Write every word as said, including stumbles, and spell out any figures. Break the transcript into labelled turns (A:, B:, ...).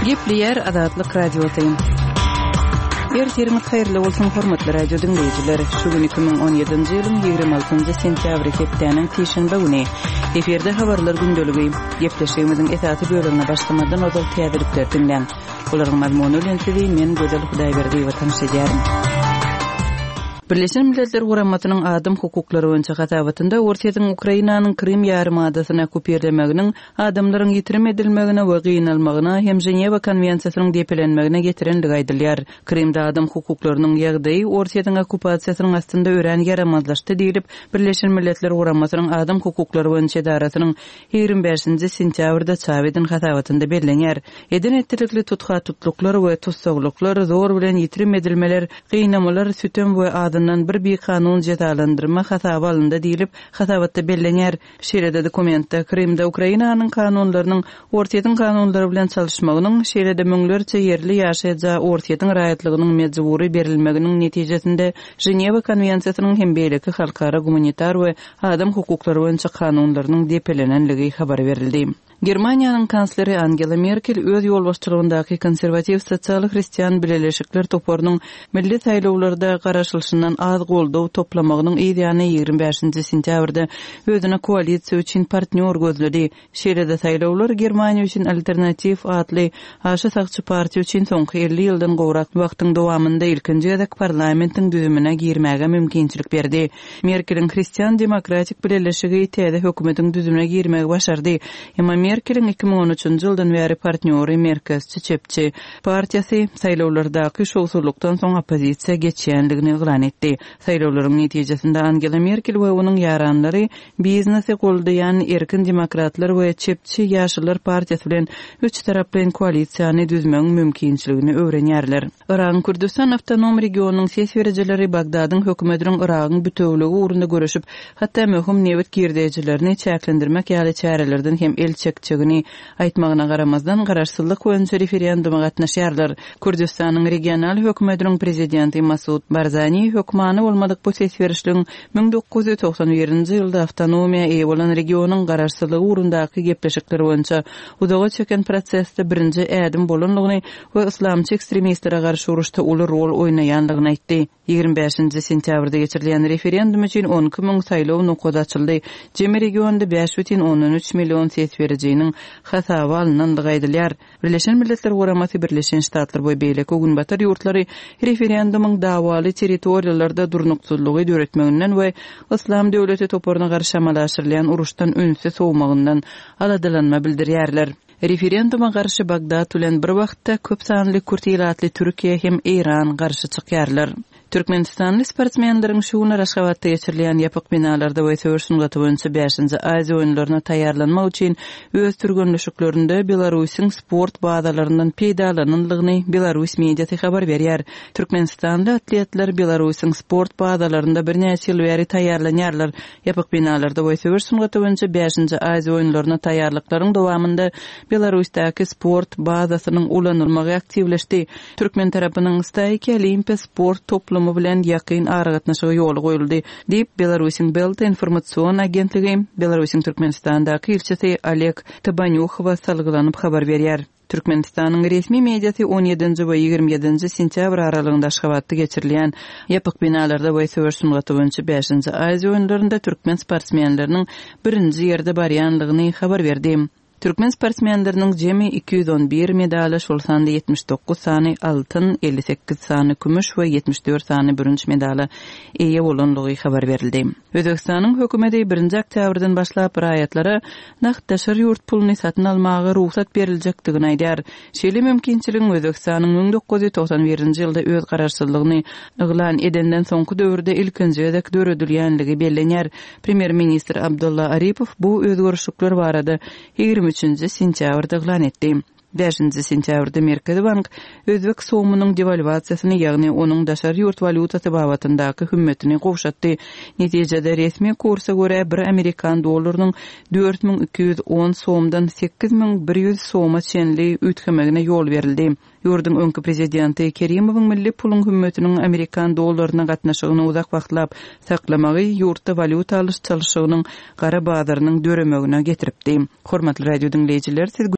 A: Gepleyer Adatlyk radiosyň. Erteriniz hayrly bolsun hormatly radio dinleyijiler. Şu gün iki bin on ýedinji ýylyň ýygrimi altynjy sentýabry hepdeniň teşenbe güni. Eferde habarlar gündöligi. Gepleşigimiziň esasy bölümine başlamadan ozal täzirlikler dinleň. Olaryň mazmuny bilen men Gözel Hudaýberdiýewa tanışýarym. Birleşen Milletler Guramatynyň adam hukuklary boýunça gatabatynda Ortaýadyň Ukrainanyň Krim ýarymadasyna köpürlemeginiň adamlaryň ýitirim edilmegine we gynalmagyna hem Ženewa konwensiýasynyň depelenmegine getirenligi aýdylýar. Krimde adam hukuklarynyň ýagdaýy Ortaýadyň okupasiýasynyň astynda ören ýaramazlaşdy diýilip Birleşen Milletler Guramatynyň adam hukuklary boýunça idarasynyň ýygrimi beşinji sentýabrda çap edilen gatabatynda bellenýär. Eden etdirikli tutga tutluklar we tutsaglyklar, zor bilen ýitirim edilmeler, gynamalar sütün we adından bir bir kanun cezalandırma hataby alındy diýilip hatabatda bellenýär. Şeýle dokumentde Krimde Ukrainanyň kanunlarynyň Ortaýadyň kanunlary bilen çalyşmagynyň şeýle-de müňlerçe ýerli ýaşaýaja Ortaýadyň raýatlygynyň mejbury berilmeginiň netijesinde Ženewa konwensiýasynyň hem beýleki halkara gumanitar we adam hukuklary boýunça kanunlarynyň depelenenligi habar berildi. Germaniýanyň kansleri Angela Merkel öz ýolbaşçylygyndaky konserwativ sosial hristiýan birleşikler toparynyň milli saýlawlarda garaşylşyndan az goldaw toplamagynyň ýygyny ýygrimi beşinji sentýabrda özüne koalisiýa üçin partner gözledi. Şeýle-de saýlawlar Germaniýa üçin alternativ adly aşy sagçy partiýa üçin soňky elli ýyldan gowrak wagtyň dowamynda ilkinji ýerek parlamentiň düzümine girmäge mümkinçilik berdi. Merkelin hristiýan demokratik birleşigi täze hökümetiň düzümine girmäge başardy. Emma Merkelin iki bin on üçinji ýyldan beri partneri Merkezçi Çepçi partiýasy saýlawlardaky şowsuzlukdan soň opozisiýa geçýänligini elan etdi. Saýlawlaryň netijesinde Angela Merkel we onuň ýaranlary biznesi goldaýan erkin demokratlar we Çepçi ýaşylar partiýasy bilen üç taraply koalisiýany düzmegiň mümkinçiligini öwrenýärler. Iran Kürdistan Awtonom regionunyň ses berejileri Bagdadyň hökümetiniň Iragyň bütewligi urunda görüşip, hatda möhüm newet girdejilerini çäklendirmek ýaly çärelerden hem el çekçegini aýtmagyna garamazdan garaşsyzlyk boýunça referenduma gatnaşýarlar. Kürdistanyň regional hökümetiniň prezidenti Masud Barzani hökmany bolmadyk bu ses berişligiň bin dokuz ýüz toksan birinji ýylda awtonomiýa eýe bolan regionyň garaşsyzlygy urundaky gepleşikler boýunça udaga çeken prosesde birinji ädim bolanlygyny we islamçy ekstremistlere garşy uruşda uly rol oýnaýanlygyny aýtdy. ýygrimi beşinji sentýabrda geçirilen referendum üçin on iki ming saýlaw nokoda açyldy. Jemi regionda beş бүтүн ондон үч million ses berejiginiň hasaby alynandygy aýdylýar. Birleşen Milletler Guramaty Birleşen Ştatlar boý beýleki günbatar ýurtlary referendumyň dawaly territoriýalarda durnuksuzlygy döretmeginden we islam döwleti toparyna garşy amalaşyrylan uruşdan öňse sowmagyndan aladylanma bildirýärler. Referenduma garşy Bagdad bilen bir wagtda köp sanly kurtilatly Türkiýe hem Iran garşy çykýarlar. Türkmenistanly sportsmenleriň şuwna Raşgabatda geçirilen ýapyk binalarda we söwürşün boýunça beşinji Aziýa oýunlaryna taýýarlanmak üçin öz türgünlüşüklerinde Belarusyň sport bazalaryndan peýdalananlygyny Belarus mediasy habar berýär. Türkmenistanly atletler Belarusyň sport bazalarynda bir näçe ýyl beri taýýarlanýarlar. Ýapyk binalarda we söwürşün boýunça beşinji Aziýa oýunlaryna taýýarlyklaryň dowamynda Belarusdaky sport bazasynyň ulanylmagy aktivleşdi. Türkmen tarapynyň Stayki Olimpiya sport toplumy bilen ýakyn aragatnaşygy ýoly goýuldy diýip Belarusyň Belta informatsion agentligi Belarusyň Türkmenistandaky ilçesi Oleg Tabanyukova salgylanyp habar berýär. Türkmenistanyň resmi mediasy on ýedinji we ýygrimi ýedinji sentýabr aralygynda Aşgabatda geçirilen ýapyk binalarda we söwürşün boýunça beşinji Aziýa oýunlarynda türkmen sportsmenleriniň birinji ýerde barýanlygyny habar berdi. Türkmen sportsmenleriniň jemi iki ýüz on bir medali, şol sanda ýetmiş dokuz sany altyn, elli sekiz sany kümüş we ýetmiş dört sany bürünç medali eýe bolanlygy habar berildi. Özbekistanyň hökümeti birinji oktýabrdan başlap raýatlara naqdaşar ýurt pulyny satyn almagy ruhsat berilejekdigini aýdýar. Şeýle mümkinçiligiň Özbekistanyň bin dokuz ýüz toksan birinji ýylda öz garaşsyzlygyny eglan edenden soňky döwürde ilkinji ýerek döredilýänligi bellenýär. Premier ministr Abdulla Aripov bu özgörüşlikler barada ýygrimi üçinji sentýabrda eglan etdi. beşinji sentýabrda Merkezi Bank Özbek somunyň devalwasiýasyny, ýagny onuň daşary ýurt valutasy babatyndaky hümmetini gowşatdy. Netijede resmi kursa göre bir Amerikan dollarynyň dört bin iki ýüz on somdan sekiz bin bir ýüz soma çenli ütkemegine ýol berildi. Ýurdun öňkü prezidenti Kerimowyň milli puluň hümmetiniň Amerikan dollaryna gatnaşygyny uzak wagtlap saklamagy ýurtda valuta alyş çalyşygynyň gara bazarynyň döremegine getiripdi. Hormatly radio dinleýijiler, siz